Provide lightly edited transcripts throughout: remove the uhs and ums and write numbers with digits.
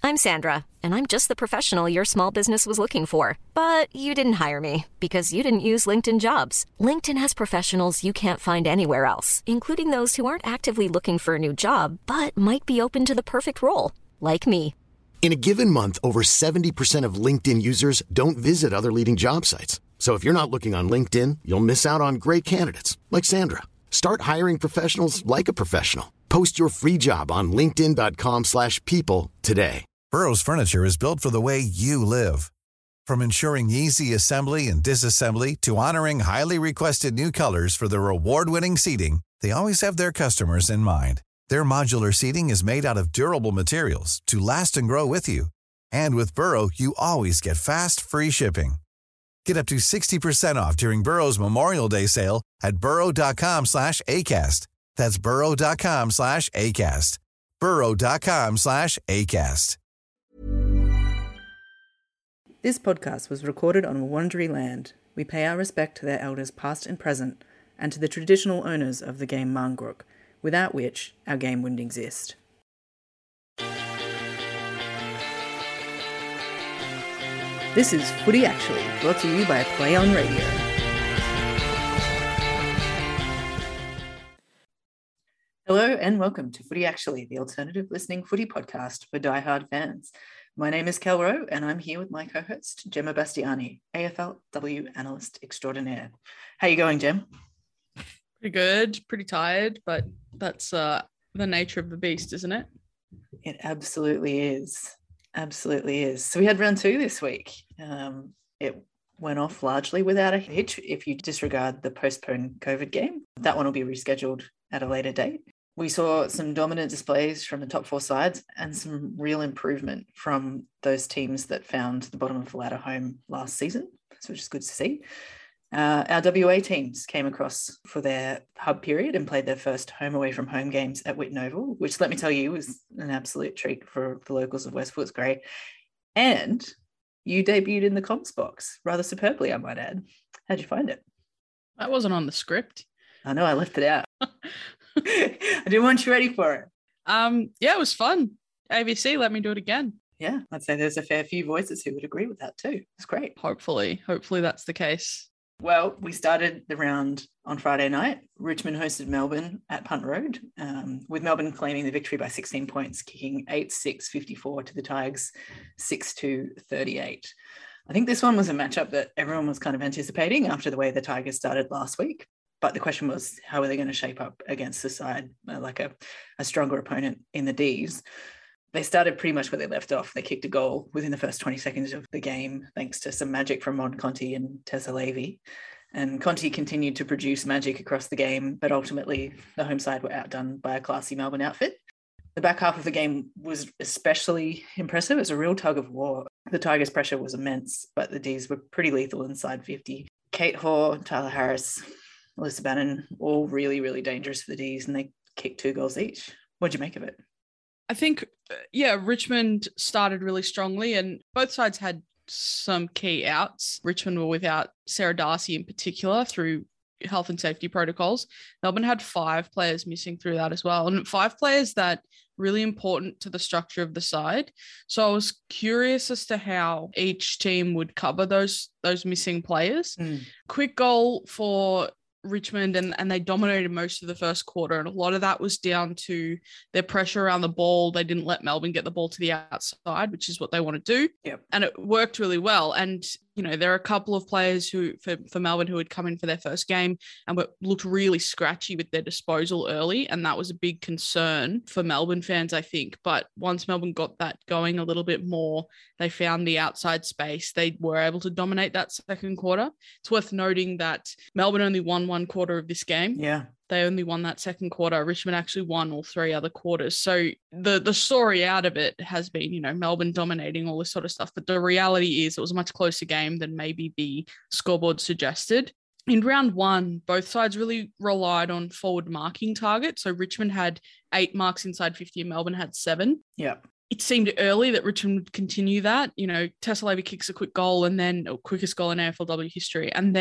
I'm Sandra, and I'm just the professional your small business was looking for. But you didn't hire me because you didn't use LinkedIn Jobs. LinkedIn has professionals you can't find anywhere else, including those who aren't actively looking for a new job, but might be open to the perfect role, like me. In a given month, over 70% of LinkedIn users don't visit other leading job sites. So if you're not looking on LinkedIn, you'll miss out on great candidates like Sandra. Start hiring professionals like a professional. Post your free job on linkedin.com/people today. Burrow's furniture is built for the way you live. From ensuring easy assembly and disassembly to honoring highly requested new colors for their award-winning seating, they always have their customers in mind. Their modular seating is made out of durable materials to last and grow with you. And with Burrow, you always get fast, free shipping. Get up to 60% off during Burrow's Memorial Day sale at burrow.com/ACAST. That's burrow.com/ACAST. burrow.com/ACAST. This podcast was recorded on Wurundjeri land. We pay our respect to their elders past and present, and to the traditional owners of the game Mangruk, without which our game wouldn't exist. This is Footy Actually, brought to you by Play On Radio. Hello and welcome to Footy Actually, the alternative listening footy podcast for diehard fans. My name is Kel Rowe and I'm here with my co-host, Gemma Bastiani, AFLW analyst extraordinaire. How you going, Gem? Pretty good, pretty tired, but that's the nature of the beast, isn't it? It absolutely is. Absolutely is. So we had round 2 this week. It went off largely without a hitch if you disregard the postponed COVID game. That one will be rescheduled at a later date. We saw some dominant displays from the top 4 sides and some real improvement from those teams that found the bottom of the ladder home last season, which is good to see. Our WA teams came across for their hub period and played their first home away from home games at Whitten Oval, which, let me tell you, was an absolute treat for the locals of West Footscray. And you debuted in the comps box rather superbly, I might add. How'd you find it? That wasn't on the script. I know, I left it out. I didn't want you ready for it. Yeah, it was fun. ABC, let me do it again. Yeah, I'd say there's a fair few voices who would agree with that too. It's great. Hopefully that's the case. Well, we started the round on Friday night. Richmond hosted Melbourne at Punt Road, with Melbourne claiming the victory by 16 points, kicking 8-6-54 to the Tigers 6-2-38. I think this one was a matchup that everyone was kind of anticipating after the way the Tigers started last week. But the question was, how are they going to shape up against the side, like a stronger opponent in the Ds? They started pretty much where they left off. They kicked a goal within the first 20 seconds of the game, thanks to some magic from Mon Conti and Tessa Levy. And Conti continued to produce magic across the game, but ultimately the home side were outdone by a classy Melbourne outfit. The back half of the game was especially impressive. It was a real tug of war. The Tigers' pressure was immense, but the Ds were pretty lethal inside 50. Kate Hoare, Tyler Harris, Alyssa Bannon, all really, really dangerous for the Ds, and they kicked 2 goals each. What'd you make of it? I think, Richmond started really strongly and both sides had some key outs. Richmond were without Sarah Darcy in particular through health and safety protocols. Melbourne had 5 players missing through that as well, and 5 players that really important to the structure of the side. So I was curious as to how each team would cover those missing players. Quick goal for Richmond and they dominated most of the first quarter, and a lot of that was down to their pressure around the ball. They didn't let Melbourne get the ball to the outside, which is what they want to do. Yep. And it worked really well. And there are a couple of players who for Melbourne who had come in for their first game and looked really scratchy with their disposal early, and that was a big concern for Melbourne fans, I think. But once Melbourne got that going a little bit more, they found the outside space. They were able to dominate that second quarter. It's worth noting that Melbourne only won 1 quarter of this game. Yeah. They only won that second quarter. Richmond actually won all 3 other quarters. So the story out of it has been, Melbourne dominating all this sort of stuff. But the reality is it was a much closer game than maybe the scoreboard suggested. In round 1, both sides really relied on forward marking targets. So Richmond had 8 marks inside 50 and Melbourne had 7. Yeah. It seemed early that Richmond would continue that. Tessa Levy kicks a quick goal quickest goal in AFLW history. And then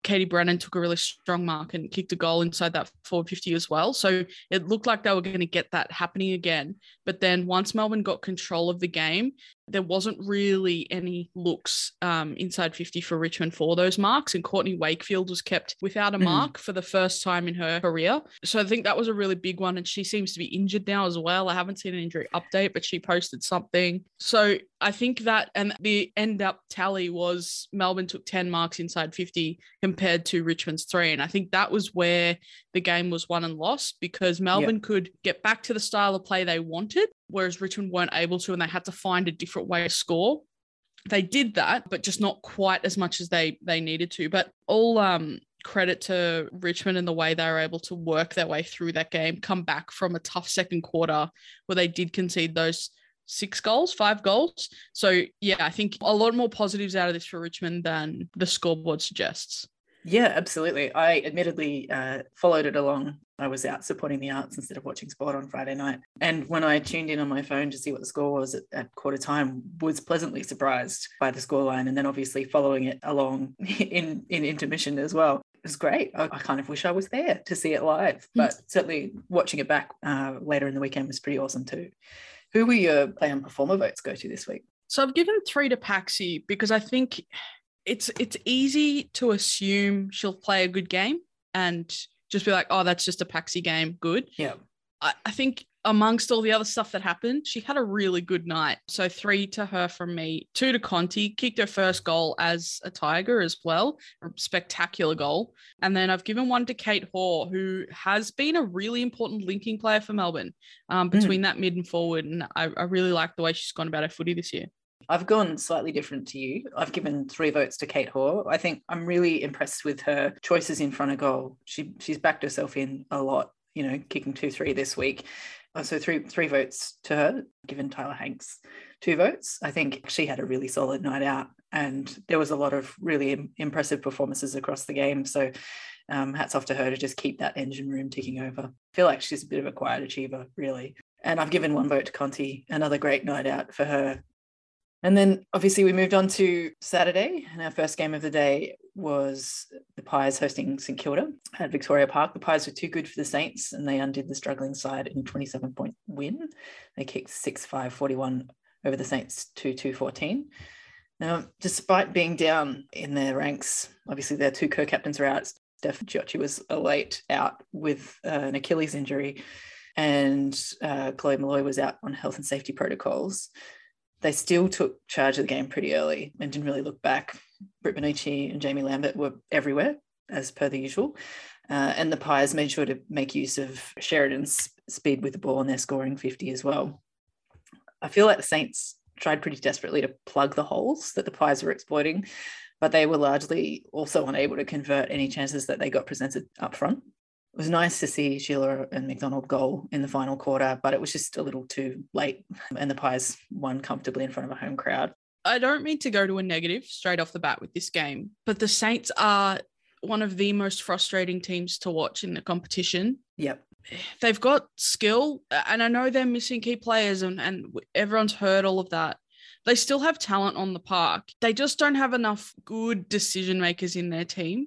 Katie Brennan took a really strong mark and kicked a goal inside that forward 50 as well. So it looked like they were going to get that happening again. But then once Melbourne got control of the game, there wasn't really any looks inside 50 for Richmond for those marks. And Courtney Wakefield was kept without a mark for the first time in her career. So I think that was a really big one. And she seems to be injured now as well. I haven't seen an injury update, but she posted something. So I think that, and the end up tally was Melbourne took 10 marks inside 50 compared to Richmond's 3. And I think that was where the game was won and lost, because Melbourne could get back to the style of play they wanted, whereas Richmond weren't able to, and they had to find a different way to score. They did that, but just not quite as much as they needed to. But all credit to Richmond and the way they were able to work their way through that game, come back from a tough second quarter where they did concede those 5 goals. So yeah, I think a lot more positives out of this for Richmond than the scoreboard suggests. Yeah, absolutely. I admittedly followed it along. I was out supporting the arts instead of watching sport on Friday night. And when I tuned in on my phone to see what the score was at quarter time, was pleasantly surprised by the scoreline. And then obviously following it along in intermission as well. It was great. I kind of wish I was there to see it live, but certainly watching it back later in the weekend was pretty awesome too. Who will your play on performer votes go to this week? So I've given 3 to Paxi because I think it's easy to assume she'll play a good game and just be like, oh, that's just a Paxi game. Good. Yeah. I think amongst all the other stuff that happened, she had a really good night. So 3 to her from me, 2 to Conti, kicked her first goal as a Tiger as well. A spectacular goal. And then I've given 1 to Kate Hoare, who has been a really important linking player for Melbourne between that mid and forward. And I really like the way she's gone about her footy this year. I've gone slightly different to you. I've given 3 votes to Kate Hoare. I think I'm really impressed with her choices in front of goal. She's backed herself in a lot, kicking 2-3 this week. So three votes to her, given Tyler Hanks 2 votes. I think she had a really solid night out and there was a lot of really impressive performances across the game. So hats off to her to just keep that engine room ticking over. I feel like she's a bit of a quiet achiever, really. And I've given 1 vote to Conti, another great night out for her. And then obviously we moved on to Saturday, and our first game of the day was the Pies hosting St Kilda at Victoria Park. The Pies were too good for the Saints and they undid the struggling side in a 27-point win. They kicked 6-5-41 over the Saints 2-2-14. Now, despite being down in their ranks, obviously their 2 co-captains are out. Steph Giocci was a late out with an Achilles injury, and Chloe Molloy was out on health and safety protocols. They still took charge of the game pretty early and didn't really look back. Britt Bonucci and Jamie Lambert were everywhere, as per the usual. And the Pies made sure to make use of Sheridan's speed with the ball and their scoring 50 as well. I feel like the Saints tried pretty desperately to plug the holes that the Pies were exploiting, but they were largely also unable to convert any chances that they got presented up front. It was nice to see Sheila and McDonald goal in the final quarter, but it was just a little too late and the Pies won comfortably in front of a home crowd. I don't mean to go to a negative straight off the bat with this game, but the Saints are one of the most frustrating teams to watch in the competition. Yep. They've got skill, and I know they're missing key players, and everyone's heard all of that. They still have talent on the park. They just don't have enough good decision makers in their team.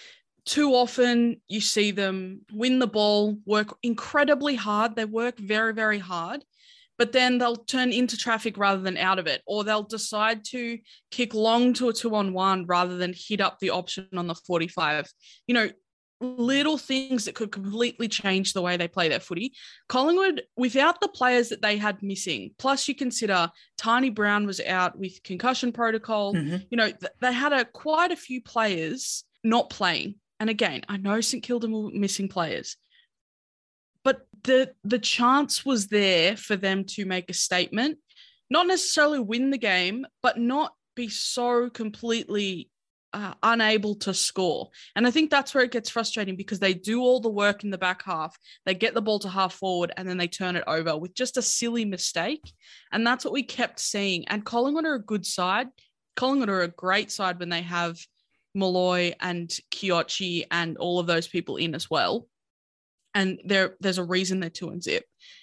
Too often you see them win the ball, work incredibly hard. They work very, very hard, but then they'll turn into traffic rather than out of it, or they'll decide to kick long to a 2-on-1 rather than hit up the option on the 45. Little things that could completely change the way they play their footy. Collingwood, without the players that they had missing, plus you consider Tani Brown was out with concussion protocol, they had quite a few players not playing. And again, I know St Kilda were missing players, but the chance was there for them to make a statement, not necessarily win the game, but not be so completely unable to score. And I think that's where it gets frustrating, because they do all the work in the back half. They get the ball to half forward and then they turn it over with just a silly mistake. And that's what we kept seeing. And Collingwood are a good side. Collingwood are a great side when they have Molloy and Chiocci and all of those people in as well. And there's a reason they're 2-0.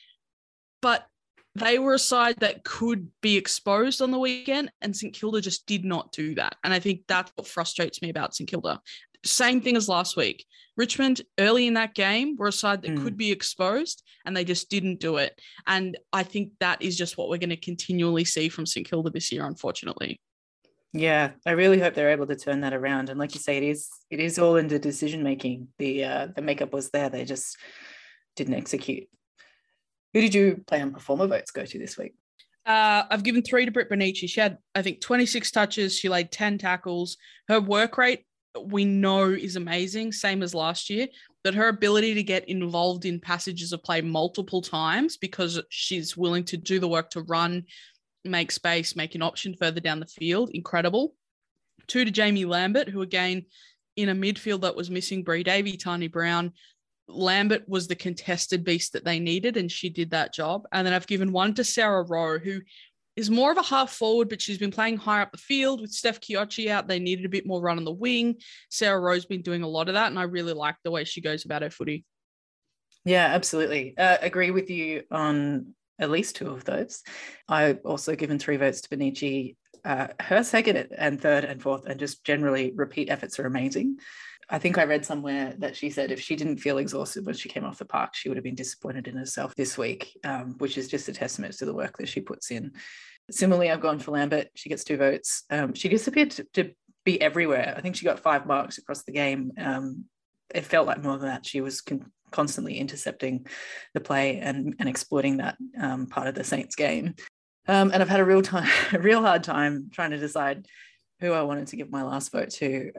But they were a side that could be exposed on the weekend, and St Kilda just did not do that. And I think that's what frustrates me about St Kilda. Same thing as last week. Richmond, early in that game, were a side that could be exposed, and they just didn't do it. And I think that is just what we're going to continually see from St Kilda this year, unfortunately. Yeah, I really hope they're able to turn that around. And like you say, it is all into decision making. The makeup was there; they just didn't execute. Who did you play on performer votes go to this week? I've given 3 to Britt Bonnici. She had, I think, 26 touches. She laid 10 tackles. Her work rate, we know, is amazing, same as last year, but her ability to get involved in passages of play multiple times because she's willing to do the work to run, make space, make an option further down the field, incredible. 2 to Jamie Lambert, who again, in a midfield that was missing Bree Davey, Tani Brown, Lambert was the contested beast that they needed, and she did that job. And then I've given 1 to Sarah Rowe, who is more of a half forward, but she's been playing higher up the field with Steph Chiocci out. They needed a bit more run on the wing. Sarah Rowe's been doing a lot of that, and I really like the way she goes about her footy. Yeah, absolutely. Agree with you on at least 2 of those. I also given 3 votes to Bonnici. Her second and third and fourth and just generally repeat efforts are amazing. I think I read somewhere that she said if she didn't feel exhausted when she came off the park, she would have been disappointed in herself this week, which is just a testament to the work that she puts in. Similarly, I've gone for Lambert. She gets 2 votes. She disappeared to be everywhere. I think she got 5 marks across the game. It felt like more than that. She was constantly intercepting the play and exploiting that part of the Saints game. And I've had a real hard time trying to decide who I wanted to give my last vote to.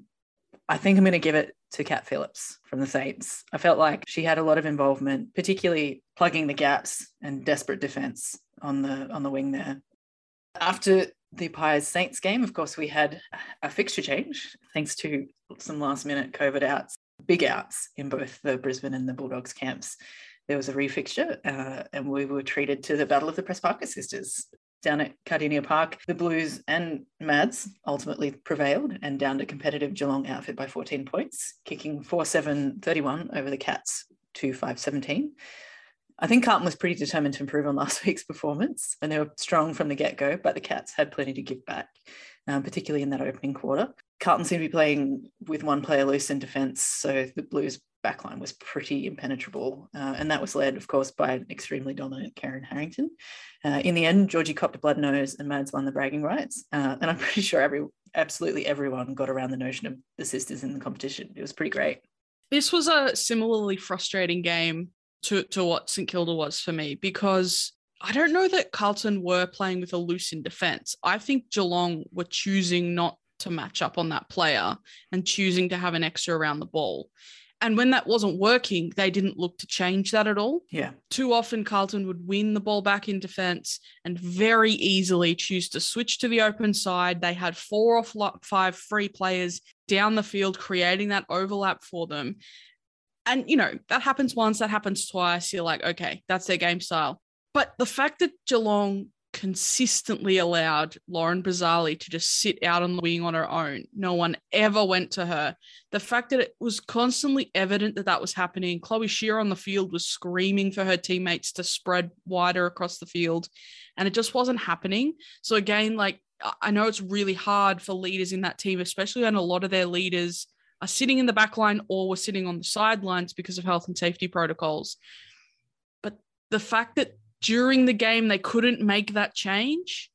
I think I'm going to give it to Kat Phillips from the Saints. I felt like she had a lot of involvement, particularly plugging the gaps and desperate defense on the wing there. After the Pies Saints game, of course, we had a fixture change thanks to some last minute COVID outs, big outs in both the Brisbane and the Bulldogs camps. There was a refixture and we were treated to the Battle of the Press-Parker Sisters. Down at Cardinia Park, the Blues and Mads ultimately prevailed and downed a competitive Geelong outfit by 14 points, kicking 4-7-31 over the Cats 2-5-17. I think Carlton was pretty determined to improve on last week's performance, and they were strong from the get-go, but the Cats had plenty to give back, particularly in that opening quarter. Carlton seemed to be playing with 1 player loose in defence, so the Blues backline was pretty impenetrable, and that was led, of course, by an extremely dominant Karen Harrington. In the end, Georgie copped a blood nose and Mads won the bragging rights, and I'm pretty sure absolutely everyone got around the notion of the sisters in the competition. It was pretty great. This was a similarly frustrating game to what St Kilda was for me, because I don't know that Carlton were playing with a loose in defence. I think Geelong were choosing not to match up on that player and choosing to have an extra around the ball. And when that wasn't working, they didn't look to change that at all. Yeah. Too often, Carlton would win the ball back in defence and very easily choose to switch to the open side. They had 4 or 5 free players down the field, creating that overlap for them. And, that happens once, that happens twice. You're like, okay, that's their game style. But the fact that Geelong consistently allowed Lauren Bazali to just sit out on the wing on her own. No one ever went to her. The fact that it was constantly evident that was happening. Chloe Shearer on the field was screaming for her teammates to spread wider across the field, and it just wasn't happening. So again, I know it's really hard for leaders in that team, especially when a lot of their leaders are sitting in the back line or were sitting on the sidelines because of health and safety protocols. But the fact that during the game they couldn't make that change,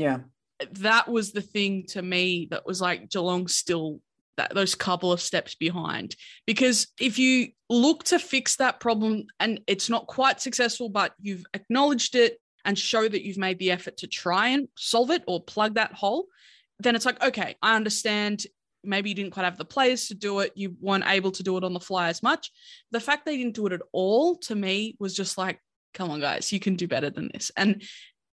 that was the thing to me that was like Geelong still those couple of steps behind. Because if you look to fix that problem and it's not quite successful, but you've acknowledged it and show that you've made the effort to try and solve it or plug that hole, then it's like, okay, I understand. Maybe you didn't quite have the players to do it. You weren't able to do it on the fly as much. The fact they didn't do it at all, to me, was just like, come on, guys, you can do better than this. And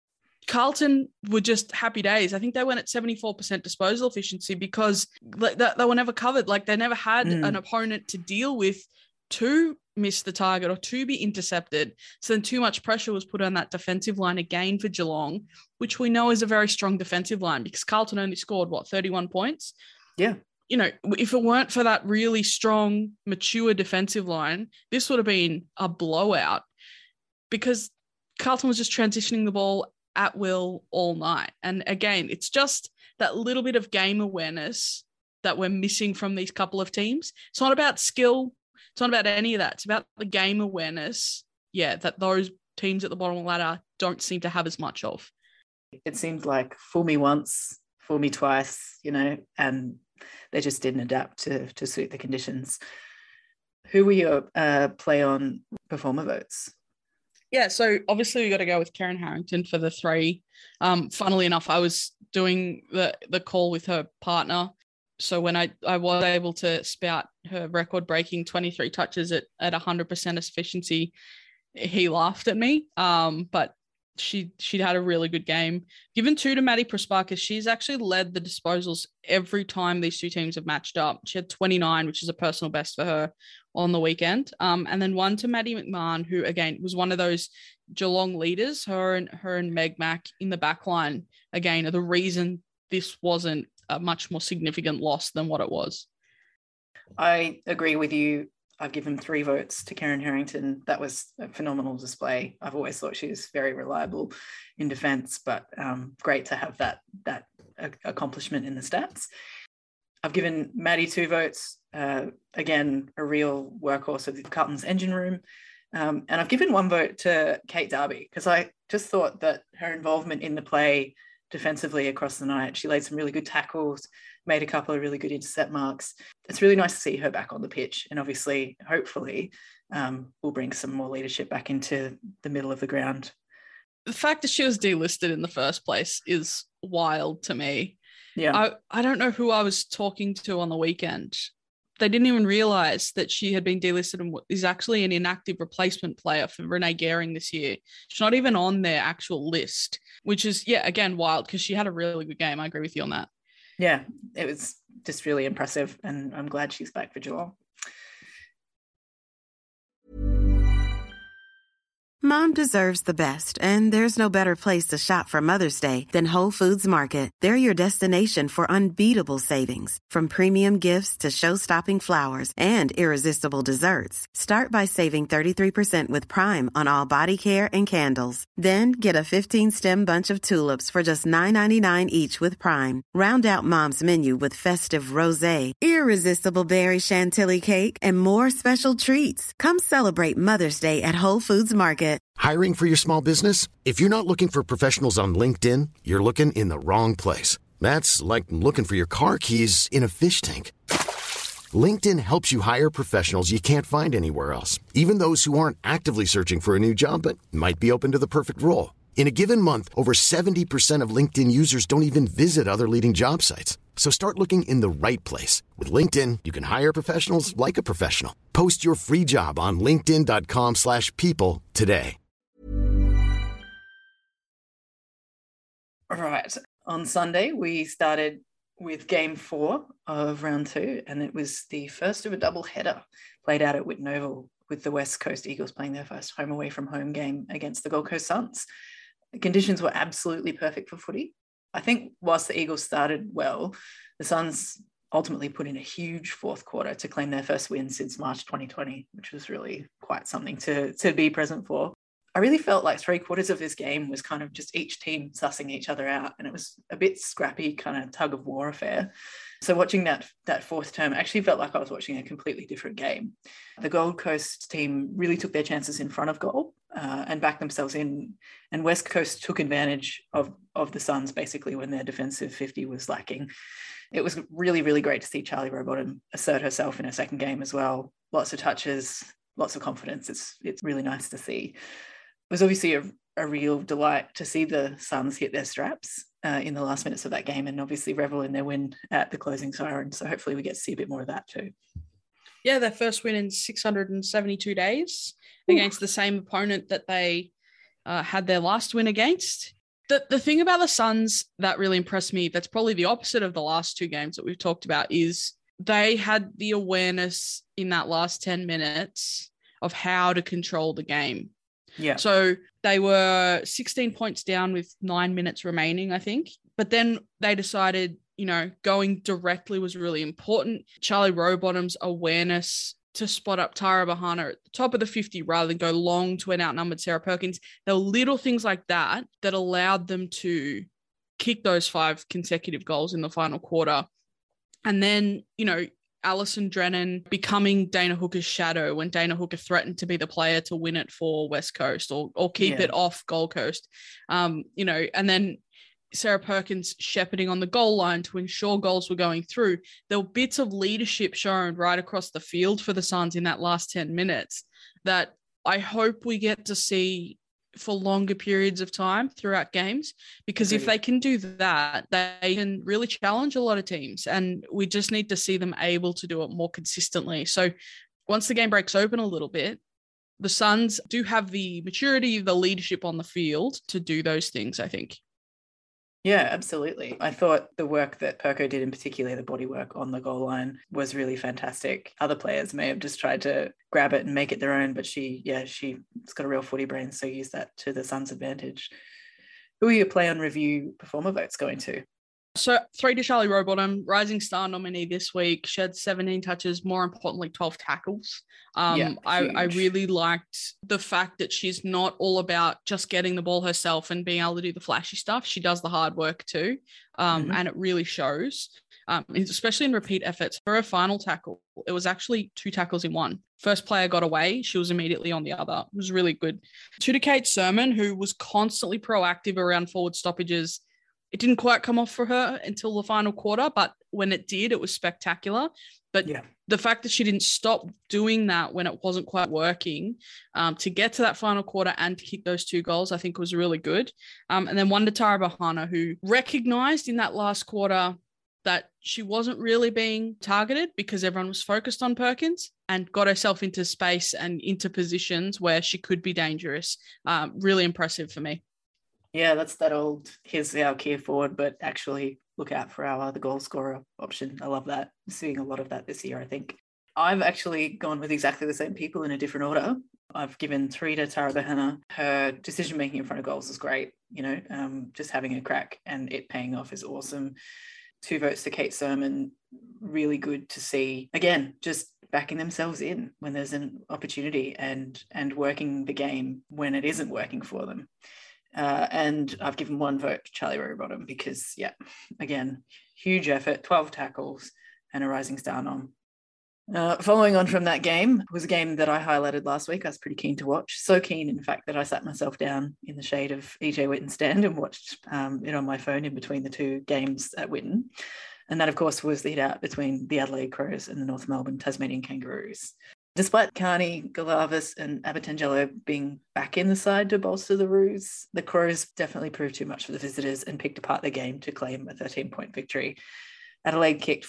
Carlton were just happy days. I think they went at 74% disposal efficiency because they were never covered. They never had an opponent to deal with to miss the target or to be intercepted. So then too much pressure was put on that defensive line again for Geelong, which we know is a very strong defensive line because Carlton only scored, 31 points? Yeah. If it weren't for that really strong, mature defensive line, this would have been a blowout because Carlton was just transitioning the ball at will all night. And again, it's just that little bit of game awareness that we're missing from these couple of teams. It's not about skill. It's not about any of that. It's about the game awareness. Yeah, that those teams at the bottom of the ladder don't seem to have as much of. It seemed like fool me once, fool me twice, and they just didn't adapt to suit the conditions. Who were your play on performer votes? Yeah, so obviously we got to go with Karen Harrington for the 3. Funnily enough, I was doing the call with her partner. So when I was able to spout her record-breaking 23 touches at 100% efficiency, he laughed at me. But she'd had a really good game. Given 2 to Maddie Prespakis, she's actually led the disposals every time these two teams have matched up. She had 29, which is a personal best for her on the weekend. And then 1 to Maddie McMahon, who again was one of those Geelong leaders. Her and Meg Mack in the back line, again, are the reason this wasn't a much more significant loss than what it was. I agree with you. I've given 3 votes to Karen Harrington. That was a phenomenal display. I've always thought she was very reliable in defence, but great to have that accomplishment in the stats. I've given Maddie 2 votes. Again, a real workhorse of Carlton's engine room. And I've given 1 vote to Kate Darby because I just thought that her involvement in the play defensively across the night, she laid some really good tackles, made a couple of really good intercept marks. It's really nice to see her back on the pitch, and obviously, hopefully, will bring some more leadership back into the middle of the ground. The fact that she was delisted in the first place is wild to me. Yeah, I don't know who I was talking to on the weekend. They didn't even realise that she had been delisted and is actually an inactive replacement player for Renee Gehring this year. She's not even on their actual list, which is, again, wild because she had a really good game. I agree with you on that. Yeah, it was just really impressive, and I'm glad she's back for Geelong. Mom deserves the best, and there's no better place to shop for Mother's Day than Whole Foods Market. They're your destination for unbeatable savings, from premium gifts to show-stopping flowers and irresistible desserts. Start by saving 33% with Prime on all body care and candles. Then get a 15-stem bunch of tulips for just $9.99 each with Prime. Round out Mom's menu with festive rosé, irresistible berry chantilly cake, and more special treats. Come celebrate Mother's Day at Whole Foods Market. Hiring for your small business? If you're not looking for professionals on LinkedIn, you're looking in the wrong place. That's like looking for your car keys in a fish tank. LinkedIn helps you hire professionals you can't find anywhere else, even those who aren't actively searching for a new job but might be open to the perfect role. In a given month, over 70% of LinkedIn users don't even visit other leading job sites. So start looking in the right place. With LinkedIn, you can hire professionals like a professional. Post your free job on linkedin.com/people today. All right. On Sunday, we started with game 4 of round 2, and it was the first of a double header played out at Whitten Oval, with the West Coast Eagles playing their first home away from home game against the Gold Coast Suns. The conditions were absolutely perfect for footy. I think whilst the Eagles started well, the Suns ultimately put in a huge fourth quarter to claim their first win since March 2020, which was really quite something to be present for. I really felt like 3/4 of this game was kind of just each team sussing each other out, and it was a bit scrappy, kind of tug of war affair. So watching that fourth term actually felt like I was watching a completely different game. The Gold Coast team really took their chances in front of goal and backed themselves in, and West Coast took advantage of the Suns basically when their defensive 50 was lacking. It was really, really great to see Charlie Rowbottom assert herself in her second game as well. Lots of touches, lots of confidence. It's really nice to see. It was obviously a real delight to see the Suns hit their straps in the last minutes of that game, and obviously revel in their win at the closing siren. So hopefully we get to see a bit more of that too. Yeah, their first win in 672 days against the same opponent that they had their last win against. The thing about the Suns that really impressed me, that's probably the opposite of the last 2 games that we've talked about, is they had the awareness in that last 10 minutes of how to control the game. Yeah. So they were 16 points down with 9 minutes remaining, I think. But then they decided, going directly was really important. Charlie Rowbottom's awareness to spot up Tara Bahana at the top of the 50 rather than go long to an outnumbered Sarah Perkins. There were little things like that allowed them to kick those 5 consecutive goals in the final quarter. And then, Alison Drennan becoming Dana Hooker's shadow when Dana Hooker threatened to be the player to win it for West Coast or keep it off Gold Coast. And then Sarah Perkins shepherding on the goal line to ensure goals were going through. There were bits of leadership shown right across the field for the Suns in that last 10 minutes that I hope we get to see for longer periods of time throughout games, because if they can do that, they can really challenge a lot of teams, and we just need to see them able to do it more consistently. So once the game breaks open a little bit, the Suns do have the maturity, the leadership on the field to do those things, I think. Yeah, absolutely. I thought the work that Perko did, in particular the body work on the goal line, was really fantastic. Other players may have just tried to grab it and make it their own, but she's got a real footy brain, so use that to the Suns' advantage. Who are your play on review performer votes going to? So 3 to Charlie Rowbottom, Rising Star nominee this week. She had 17 touches, more importantly, 12 tackles. I really liked the fact that she's not all about just getting the ball herself and being able to do the flashy stuff. She does the hard work too, and it really shows, especially in repeat efforts. For her final tackle, it was actually 2 tackles in one. First player got away, she was immediately on the other. It was really good. 2 to Kate Sermon, who was constantly proactive around forward stoppages. It didn't quite come off for her until the final quarter, but when it did, it was spectacular. But the fact that she didn't stop doing that when it wasn't quite working to get to that final quarter and to kick those 2 goals, I think was really good. And then 1 to Tara Bahana, who recognized in that last quarter that she wasn't really being targeted because everyone was focused on Perkins, and got herself into space and into positions where she could be dangerous. Really impressive for me. Yeah, that's that old, here's our key forward, but actually look out for our other goal scorer option. I love that. I'm seeing a lot of that this year, I think. I've actually gone with exactly the same people in a different order. I've given 3 to Tara Bahana. Her decision-making in front of goals is great. Just having a crack and it paying off is awesome. 2 votes to Kate Sermon. Really good to see, again, just backing themselves in when there's an opportunity and working the game when it isn't working for them. And I've given 1 vote to Charlie Rowbottom because, again, huge effort, 12 tackles and a Rising Star nom. Following on from that game was a game that I highlighted last week. I was pretty keen to watch. So keen, in fact, that I sat myself down in the shade of EJ Witten's stand and watched it on my phone in between the 2 games at Witten. And that, of course, was the hit-out between the Adelaide Crows and the North Melbourne Tasmanian Kangaroos. Despite Carney, Galavis and Abatangelo being back in the side to bolster the Roos, the Crows definitely proved too much for the visitors and picked apart the game to claim a 13-point victory. Adelaide kicked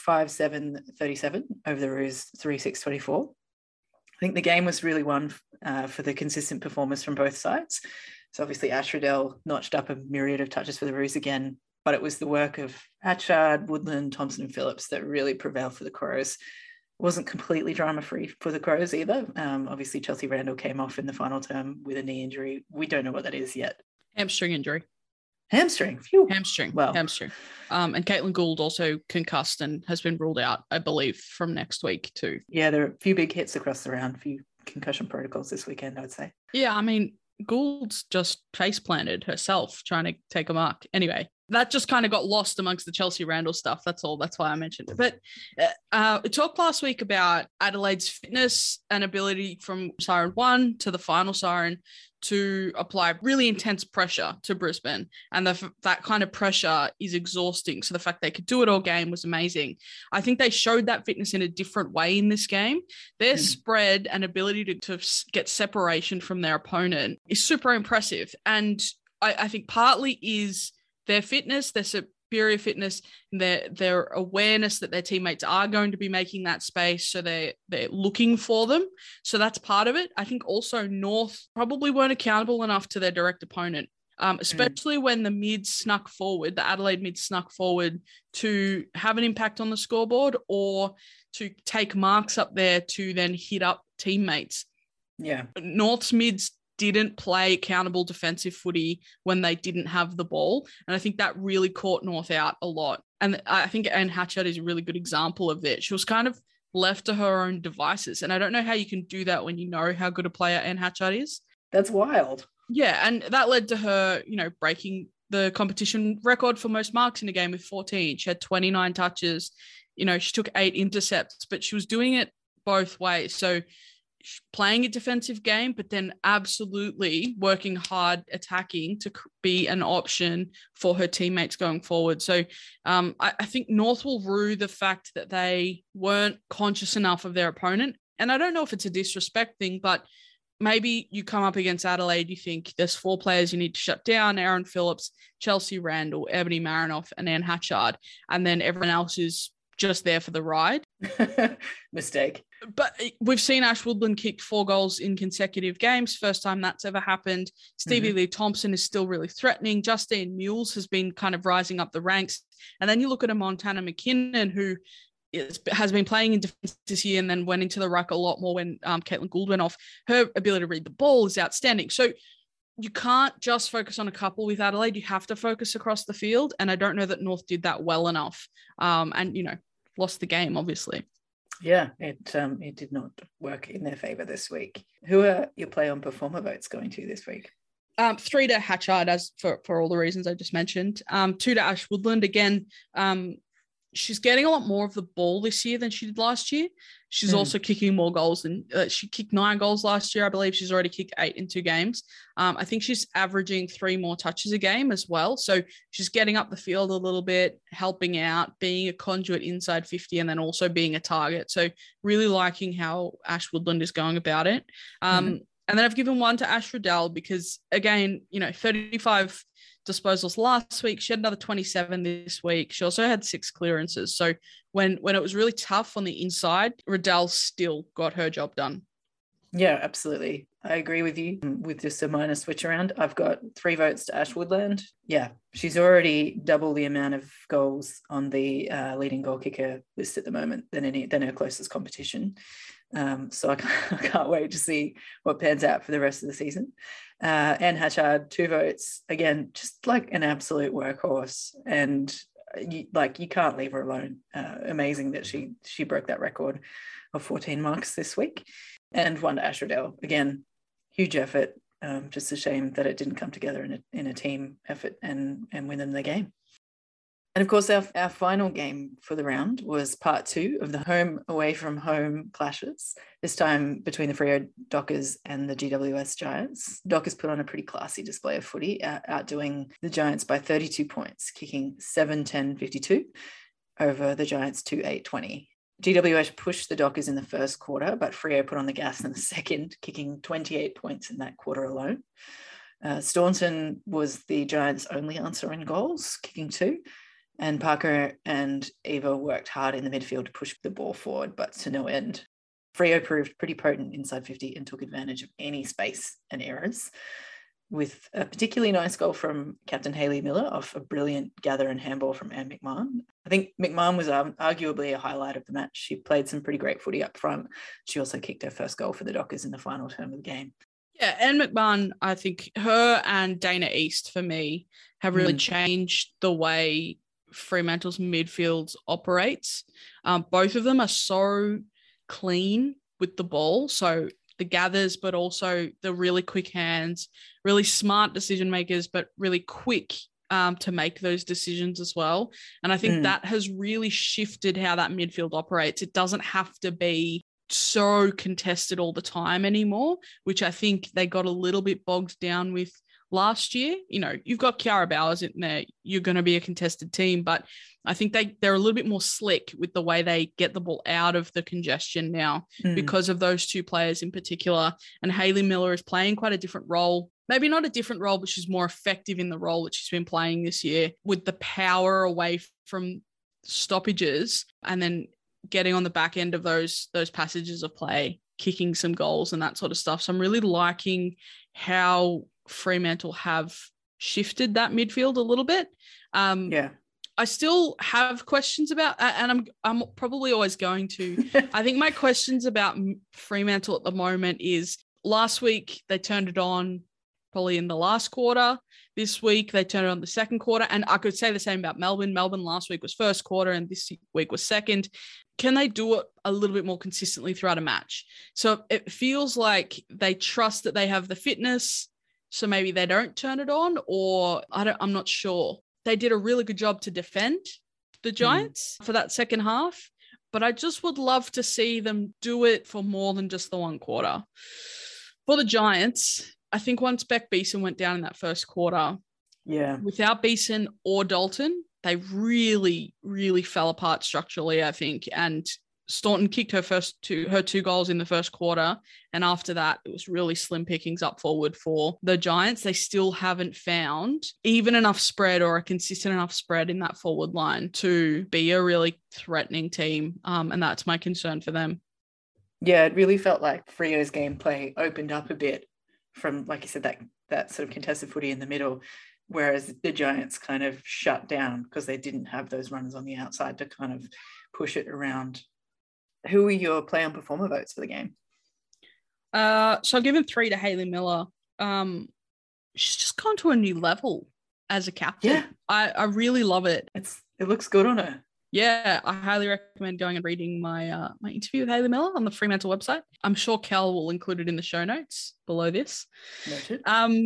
5-7-37 over the Roos 3-6-24. I think the game was really won for the consistent performance from both sides. So obviously Ash Riddell notched up a myriad of touches for the Roos again, but it was the work of Hatchard, Woodland, Thompson and Phillips that really prevailed for the Crows. Wasn't completely drama-free for the Crows either. Obviously, Chelsea Randall came off in the final term with a knee injury. We don't know what that is yet. Hamstring injury. Hamstring? Phew. Hamstring. Well. Hamstring. And Caitlin Gould also concussed and has been ruled out, I believe, from next week too. Yeah, there are a few big hits across the round, a few concussion protocols this weekend, I would say. Yeah, I mean, Gould's just face planted herself trying to take a mark. Anyway, that just kind of got lost amongst the Chelsea Randall stuff. That's all. That's why I mentioned it. But we talked last week about Adelaide's fitness and ability from Siren 1 to the final Siren to apply really intense pressure to Brisbane. And that kind of pressure is exhausting. So the fact they could do it all game was amazing. I think they showed that fitness in a different way in this game. Their spread and ability to get separation from their opponent is super impressive. And I think partly is their fitness, their superior fitness, their awareness that their teammates are going to be making that space, so they're looking for them. So that's part of it. I think also North probably weren't accountable enough to their direct opponent, especially when the mids snuck forward, the Adelaide mids snuck forward to have an impact on the scoreboard or to take marks up there to then hit up teammates. Yeah. North's mids didn't play accountable defensive footy when they didn't have the ball. And I think that really caught North out a lot. And I think Anne Hatchard is a really good example of it. She was kind of left to her own devices. And I don't know how you can do that when you know how good a player Anne Hatchard is. That's wild. Yeah. And that led to her, breaking the competition record for most marks in a game with 14. She had 29 touches she took 8 intercepts, but she was doing it both ways. So playing a defensive game, but then absolutely working hard attacking to be an option for her teammates going forward. So I think North will rue the fact that they weren't conscious enough of their opponent. And I don't know if it's a disrespect thing, but maybe you come up against Adelaide, you think there's 4 players you need to shut down: Aaron Phillips, Chelsea Randall, Ebony Marinoff, and Anne Hatchard. And then everyone else is just there for the ride. Mistake. But we've seen Ash Woodland kick 4 goals in consecutive games. First time that's ever happened. Stevie Lee Thompson is still really threatening. Justine Mules has been kind of rising up the ranks. And then you look at a Montana McKinnon, who has been playing in defense this year and then went into the ruck a lot more when Caitlin Gould went off. Her ability to read the ball is outstanding. So you can't just focus on a couple with Adelaide. You have to focus across the field. And I don't know that North did that well enough. And, lost the game, obviously. Yeah, it did not work in their favour this week. Who are your play on performer votes going to this week? 3 to Hatchard, as for all the reasons I just mentioned. 2 to Ash Woodland. Again, she's getting a lot more of the ball this year than she did last year. She's also kicking more goals than she kicked 9 goals last year. I believe she's already kicked 8 in 2 games. I think she's averaging 3 more touches a game as well. So she's getting up the field a little bit, helping out, being a conduit inside 50, and then also being a target. So really liking how Ash Woodland is going about it. And then I've given 1 to Ash Riddell because, again, 35 disposals last week. She had another 27 this week. She also had 6 clearances. So when it was really tough on the inside, Riddell still got her job done. Yeah, absolutely. I agree with you. With just a minor switch around, I've got 3 votes to Ash Woodland. Yeah, she's already double the amount of goals on the leading goal kicker list at the moment than her closest competition. So I can't wait to see what pans out for the rest of the season. Anne Hatchard, 2 votes. Again, just like an absolute workhorse. And you can't leave her alone. Amazing that she broke that record of 14 marks this week. And 1 to Ash Riddell. Again, huge effort. Just a shame that it didn't come together in a team effort and win them the game. And of course, our final game for the round was part 2 of the home away from home clashes, this time between the Freo Dockers and the GWS Giants. Dockers put on a pretty classy display of footy, outdoing the Giants by 32 points, kicking 7-10-52 over the Giants 2-8-20. GWS pushed the Dockers in the first quarter, but Freo put on the gas in the second, kicking 28 points in that quarter alone. Staunton was the Giants' only answer in goals, kicking 2. And Parker and Eva worked hard in the midfield to push the ball forward, but to no end. Freo proved pretty potent inside 50 and took advantage of any space and errors, with a particularly nice goal from Captain Hayley Miller off a brilliant gather and handball from Anne McMahon. I think McMahon was arguably a highlight of the match. She played some pretty great footy up front. She also kicked her first goal for the Dockers in the final term of the game. Yeah, Anne McMahon, I think her and Dana East, for me, have really changed the way Fremantle's midfield operates. Both of them are so clean with the ball. So the gathers, but also the really quick hands, really smart decision makers, but really quick to make those decisions as well. And I think that has really shifted how that midfield operates. It doesn't have to be so contested all the time anymore, which I think they got a little bit bogged down with last year. You've got Kiara Bowers in there. You're going to be a contested team, but I think they're a little bit more slick with the way they get the ball out of the congestion now because of those 2 players in particular. And Hayley Miller is playing quite a different role. Maybe not a different role, but she's more effective in the role that she's been playing this year, with the power away from stoppages and then getting on the back end of those passages of play, kicking some goals and that sort of stuff. So I'm really liking how Fremantle have shifted that midfield a little bit. I still have questions about, and I'm probably always going to. I think my questions about Fremantle at the moment is, last week they turned it on probably in the last quarter. This week they turned it on the second quarter, and I could say the same about Melbourne. Melbourne last week was first quarter and this week was second. Can they do it a little bit more consistently throughout a match? So it feels like they trust that they have the fitness, so maybe they don't turn it on, or I'm not sure. They did a really good job to defend the Giants for that second half, but I just would love to see them do it for more than just the one quarter. For the Giants, I think once Beck Beeson went down in that first quarter, without Beeson or Dalton, they really, really fell apart structurally, I think. And Staunton kicked her two goals in the first quarter. And after that, it was really slim pickings up forward for the Giants. They still haven't found even enough spread or a consistent enough spread in that forward line to be a really threatening team. And that's my concern for them. Yeah, it really felt like Freo's gameplay opened up a bit from, like you said, that sort of contested footy in the middle, whereas the Giants kind of shut down because they didn't have those runners on the outside to kind of push it around. Who were your play on performer votes for the game? So I've given 3 to Hayley Miller. She's just gone to a new level as a captain. Yeah. I really love it. It looks good on her. Yeah, I highly recommend going and reading my my interview with Hayley Miller on the Fremantle website. I'm sure Kel will include it in the show notes below this. Noted.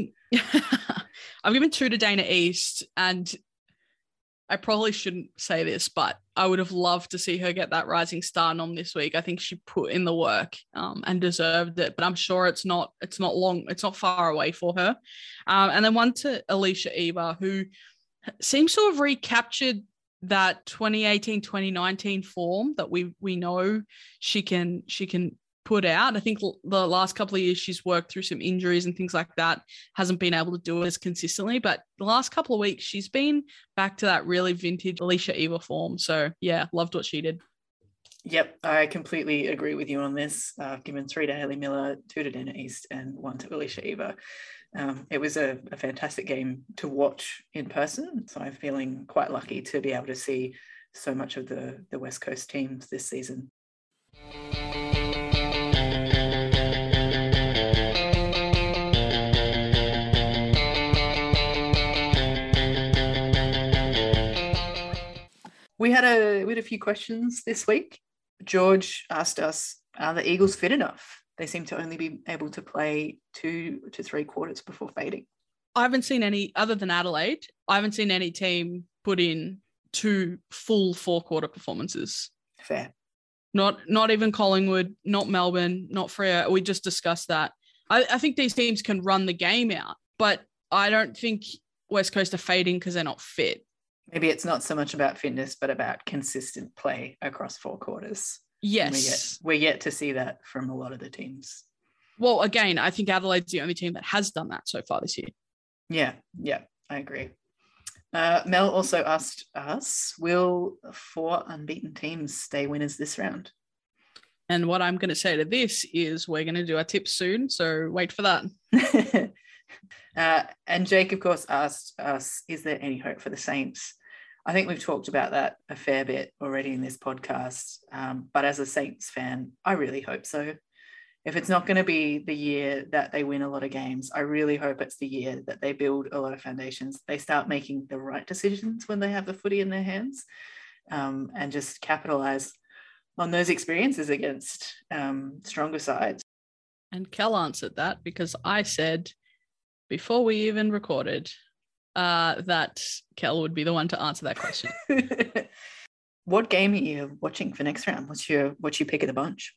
I've given 2 to Dana East, and I probably shouldn't say this, but I would have loved to see her get that Rising Star nom this week. I think she put in the work and deserved it, but I'm sure it's not far away for her. And then 1 to Alicia Eva, who seems to have recaptured that 2018-2019 form that we know she can put out. I think the last couple of years she's worked through some injuries and things like that, hasn't been able to do it as consistently, but the last couple of weeks she's been back to that really vintage Alicia Eva form. So yeah, loved what she did. Yep, I completely agree with you on this. I've given 3 to Hayley Miller, 2 to Dana East, and 1 to Alicia Eva. It was a fantastic game to watch in person, so I'm feeling quite lucky to be able to see so much of the West Coast teams this season. We had a few questions this week. George asked us, are the Eagles fit enough? They seem to only be able to play 2 to 3 quarters before fading. I haven't seen any, other than Adelaide, I haven't seen any team put in 2 full 4-quarter performances. Fair. Not even Collingwood, not Melbourne, not Freo. We just discussed that. I think these teams can run the game out, but I don't think West Coast are fading because they're not fit. Maybe it's not so much about fitness, but about consistent play across 4 quarters. Yes. We're yet to see that from a lot of the teams. Well, again, I think Adelaide's the only team that has done that so far this year. Yeah, I agree. Mel also asked us, will 4 unbeaten teams stay winners this round? And what I'm going to say to this is we're going to do our tips soon, so wait for that. And Jake, of course, asked us, is there any hope for the Saints? I think we've talked about that a fair bit already in this podcast, but as a Saints fan, I really hope so. If it's not going to be the year that they win a lot of games, I really hope it's the year that they build a lot of foundations. They start making the right decisions when they have the footy in their hands, and just capitalize on those experiences against stronger sides. And Kel answered that because I said before we even recorded that Kel would be the one to answer that question. What game are you watching for next round? What's your pick of the bunch?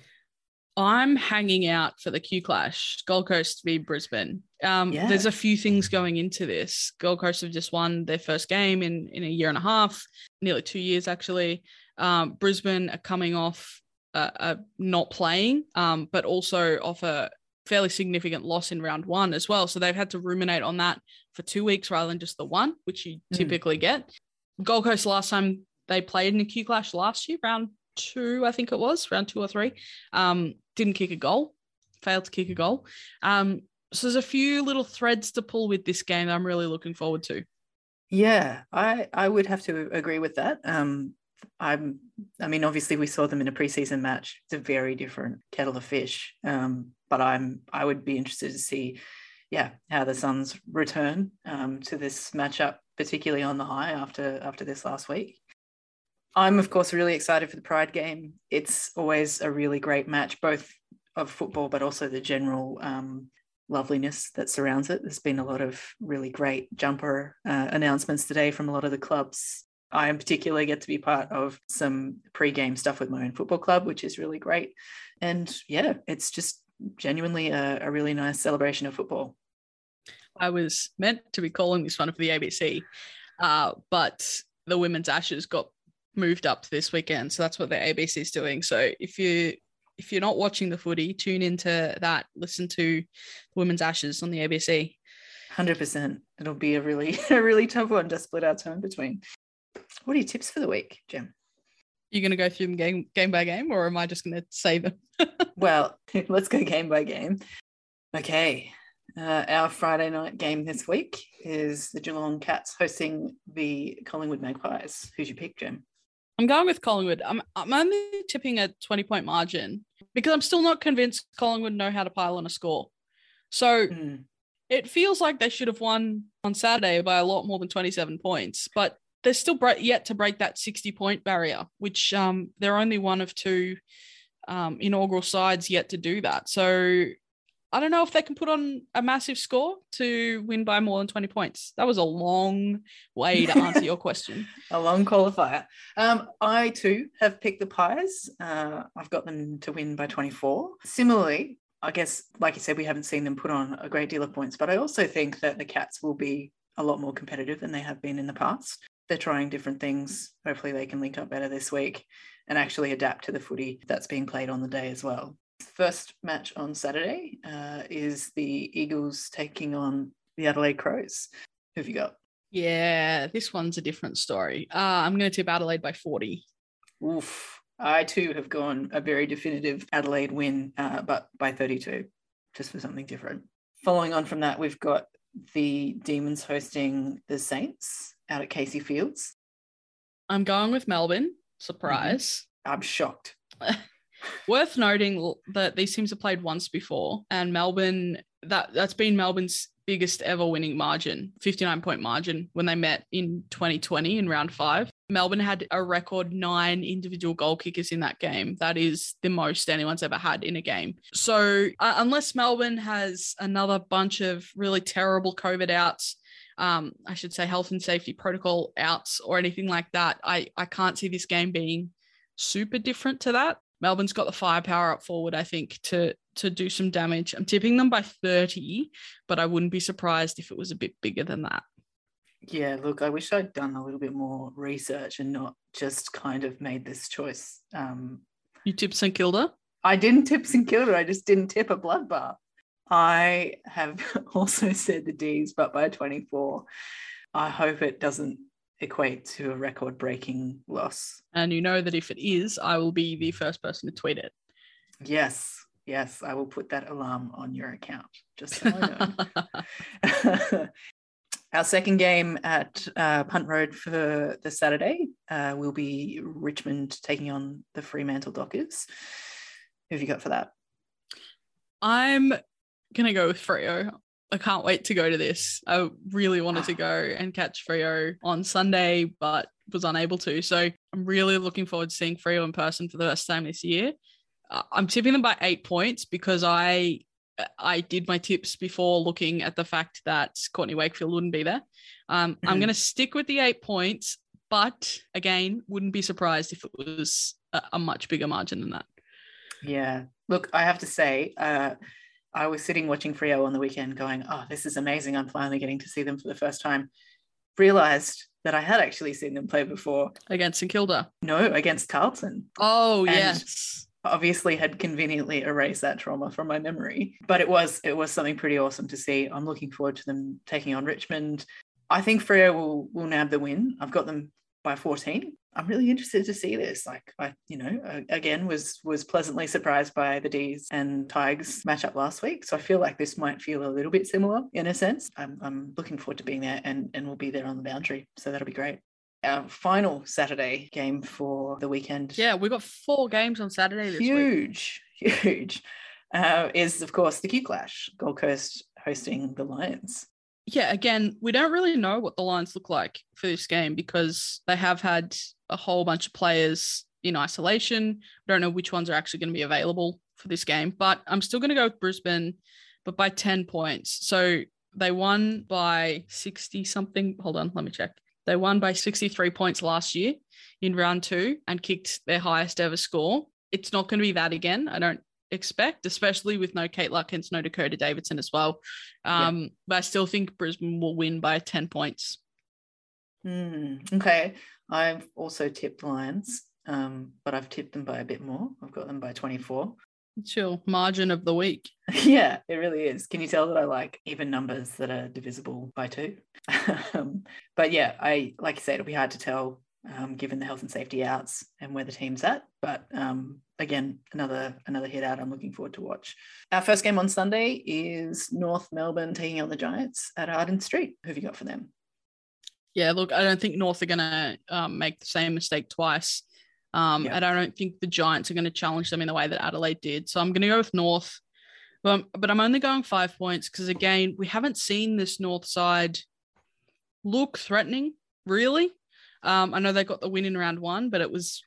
I'm hanging out for the Q Clash, Gold Coast v Brisbane. There's a few things going into this. Gold Coast have just won their first game in a year and a half, nearly 2 years actually. Brisbane are coming off not playing, but also off a fairly significant loss in round 1 as well. So they've had to ruminate on that for 2 weeks rather than just the one, which you typically get. Gold Coast, last time they played in a Q Clash last year, round 2, I think it was, round 2 or 3, didn't kick a goal, failed to kick a goal. So there's a few little threads to pull with this game that I'm really looking forward to. Yeah, I would have to agree with that. I mean, obviously we saw them in a preseason match. It's a very different kettle of fish. But I would be interested to see, how the Suns return to this matchup, particularly on the high after this last week. I'm, of course, really excited for the Pride game. It's always a really great match, both of football, but also the general loveliness that surrounds it. There's been a lot of really great jumper announcements today from a lot of the clubs. I in particular get to be part of some pre-game stuff with my own football club, which is really great. And yeah, it's just genuinely a really nice celebration of football. I was meant to be calling this one for the ABC, but the Women's Ashes got moved up this weekend. So that's what the ABC is doing. So if you're not watching the footy, tune into that, listen to the Women's Ashes on the ABC. 100%. It'll be a really tough one to split our time between. What are your tips for the week, Jem? You're going to go through them game by game, or am I just going to say them? Well, let's go game by game. Okay. Our Friday night game this week is the Geelong Cats hosting the Collingwood Magpies. Who's your pick, Jem? I'm going with Collingwood. I'm only tipping a 20-point margin because I'm still not convinced Collingwood know how to pile on a score. So it feels like they should have won on Saturday by a lot more than 27 points, but they're still yet to break that 60-point barrier, which they're only one of two inaugural sides yet to do that. So I don't know if they can put on a massive score to win by more than 20 points. That was a long way to answer your question. A long qualifier. I too have picked the Pies. I've got them to win by 24. Similarly, I guess, like you said, we haven't seen them put on a great deal of points, but I also think that the Cats will be a lot more competitive than they have been in the past. They're trying different things. Hopefully they can link up better this week and actually adapt to the footy that's being played on the day as well. First match on Saturday is the Eagles taking on the Adelaide Crows. Who have you got? Yeah, this one's a different story. I'm going to tip Adelaide by 40. Oof. I too have gone a very definitive Adelaide win, but by 32, just for something different. Following on from that, we've got the Demons hosting the Saints out at Casey Fields. I'm going with Melbourne. Surprise. I'm shocked. Worth noting that these teams have played once before, and Melbourne, that's been Melbourne's biggest ever winning margin, 59-point margin, when they met in 2020 in round 5. Melbourne had a record 9 individual goal kickers in that game. That is the most anyone's ever had in a game. So unless Melbourne has another bunch of really terrible COVID outs, I should say health and safety protocol outs or anything like that, I can't see this game being super different to that. Melbourne's got the firepower up forward, I think, to do some damage. I'm tipping them by 30, but I wouldn't be surprised if it was a bit bigger than that. Yeah, look, I wish I'd done a little bit more research and not just kind of made this choice. You tipped St Kilda? I didn't tip St Kilda. I just didn't tip a bloodbath. I have also said the Ds, but by 24. I hope it doesn't equate to a record-breaking loss. And you know that if it is, I will be the first person to tweet it. Yes, I will put that alarm on your account, just so I know. Our second game at Punt Road for the Saturday will be Richmond taking on the Fremantle Dockers. Who have you got for that? I'm going to go with Freo. I can't wait to go to this. I really wanted to go and catch Freo on Sunday, but was unable to. So I'm really looking forward to seeing Freo in person for the first time this year. I'm tipping them by 8 points because I did my tips before looking at the fact that Courtney Wakefield wouldn't be there. I'm going to stick with the 8 points, but again, wouldn't be surprised if it was a much bigger margin than that. Yeah. Look, I have to say, I was sitting watching Freo on the weekend going, oh, this is amazing. I'm finally getting to see them for the first time. Realised that I had actually seen them play before. Against St Kilda? No, against Carlton. Oh, yes. Obviously had conveniently erased that trauma from my memory. But it was something pretty awesome to see. I'm looking forward to them taking on Richmond. I think Freo will nab the win. I've got them by 14. I'm really interested to see this. Again, was pleasantly surprised by the Ds and Tigers matchup last week. So I feel like this might feel a little bit similar in a sense. I'm looking forward to being there and we'll be there on the boundary. So that'll be great. Our final Saturday game for the weekend. Yeah, we've got 4 games on Saturday this week. Huge. Is, of course, the Q Clash, Gold Coast hosting the Lions. Yeah, again, we don't really know what the Lions look like for this game because they have had a whole bunch of players in isolation. We don't know which ones are actually going to be available for this game, but I'm still going to go with Brisbane, but by 10 points. So they won by 60 something. Hold on, let me check. They won by 63 points last year in round 2 and kicked their highest ever score. It's not going to be that again, I don't expect, especially with no Kate Lutkins, no Dakota Davidson as well. But I still think Brisbane will win by 10 points. Okay. I've also tipped Lions, but I've tipped them by a bit more. I've got them by 24. It's your margin of the week. Yeah, it really is. Can you tell that I like even numbers that are divisible by 2? But yeah, like you said, it'll be hard to tell given the health and safety outs and where the team's at. But again, another hit out I'm looking forward to watch. Our first game on Sunday is North Melbourne taking on the Giants at Arden Street. Who have you got for them? Yeah, look, I don't think North are going to make the same mistake twice. And I don't think the Giants are going to challenge them in the way that Adelaide did. So I'm going to go with North. But I'm only going 5 points because, again, we haven't seen this North side look threatening, really. I know they got the win in round 1, but it was,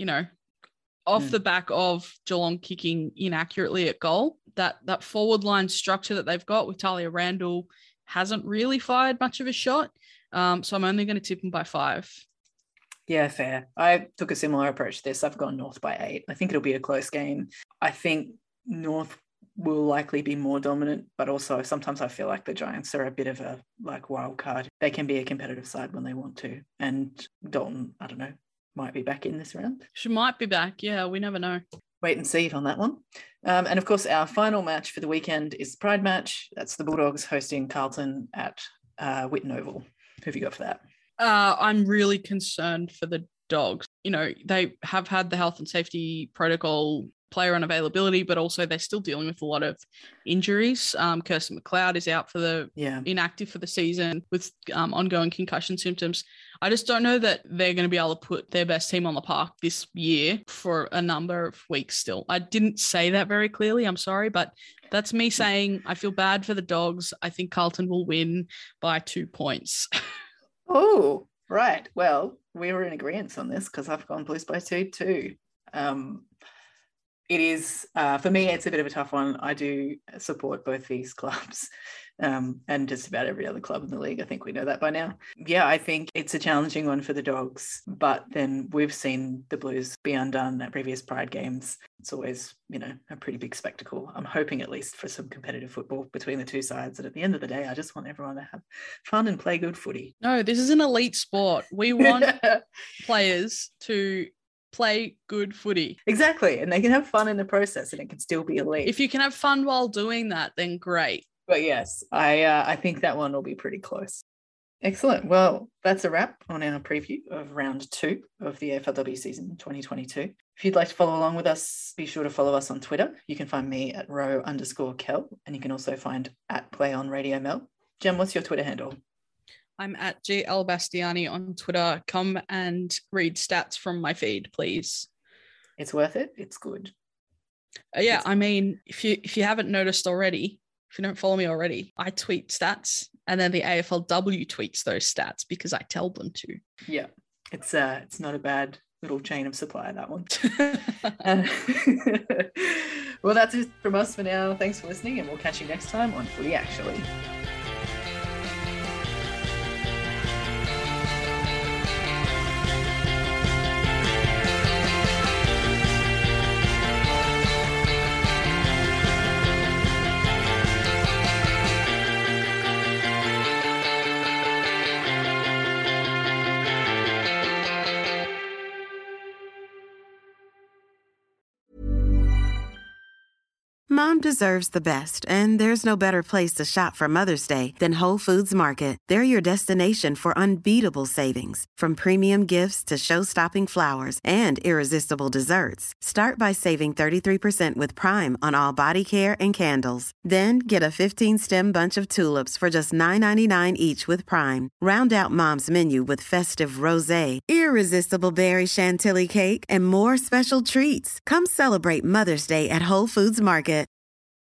off the back of Geelong kicking inaccurately at goal. That forward line structure that they've got with Talia Randall hasn't really fired much of a shot. So I'm only going to tip them by 5. Yeah, fair. I took a similar approach to this. I've gone North by 8. I think it'll be a close game. I think North will likely be more dominant, but also sometimes I feel like the Giants are a bit of a wild card. They can be a competitive side when they want to. And Dalton, I don't know, might be back in this round. She might be back. Yeah, we never know. Wait and see on that one. And of course, our final match for the weekend is the Pride match. That's the Bulldogs hosting Carlton at Whitten Oval. Who have you got for that? I'm really concerned for the Dogs. They have had the health and safety protocol player unavailability, but also they're still dealing with a lot of injuries. Kirsten McLeod is out for inactive for the season with ongoing concussion symptoms. I just don't know that they're going to be able to put their best team on the park this year for a number of weeks still. I didn't say that very clearly. I'm sorry, but that's me saying I feel bad for the Dogs. I think Carlton will win by 2 points. Oh, right. Well, we were in agreement on this because I've gone Blues by 2 too. It is, for me, it's a bit of a tough one. I do support both these clubs and just about every other club in the league. I think we know that by now. Yeah, I think it's a challenging one for the Dogs, but then we've seen the Blues be undone at previous Pride games. It's always, a pretty big spectacle. I'm hoping at least for some competitive football between the two sides. And at the end of the day, I just want everyone to have fun and play good footy. No, this is an elite sport. We want players to play good footy. Exactly. And they can have fun in the process and it can still be elite. If you can have fun while doing that, then great. But yes, I think that one will be pretty close. Excellent. Well, that's a wrap on our preview of round 2 of the AFLW season 2022. If you'd like to follow along with us, be sure to follow us on Twitter. You can find me at @row_Kel, and you can also find @PlayOnRadioMel. Jem, what's your Twitter handle? I'm at GL Bastiani on Twitter. Come and read stats from my feed, please. It's worth it. It's good. I mean, if you haven't noticed already, if you don't follow me already, I tweet stats and then the AFLW tweets those stats because I tell them to. Yeah, it's not a bad little chain of supply, that one. Well, that's it from us for now. Thanks for listening and we'll catch you next time on Footy Actually. Mom deserves the best, and there's no better place to shop for Mother's Day than Whole Foods Market. They're your destination for unbeatable savings, from premium gifts to show-stopping flowers and irresistible desserts. Start by saving 33% with Prime on all body care and candles. Then get a 15-stem bunch of tulips for just $9.99 each with Prime. Round out Mom's menu with festive rosé, irresistible berry chantilly cake, and more special treats. Come celebrate Mother's Day at Whole Foods Market.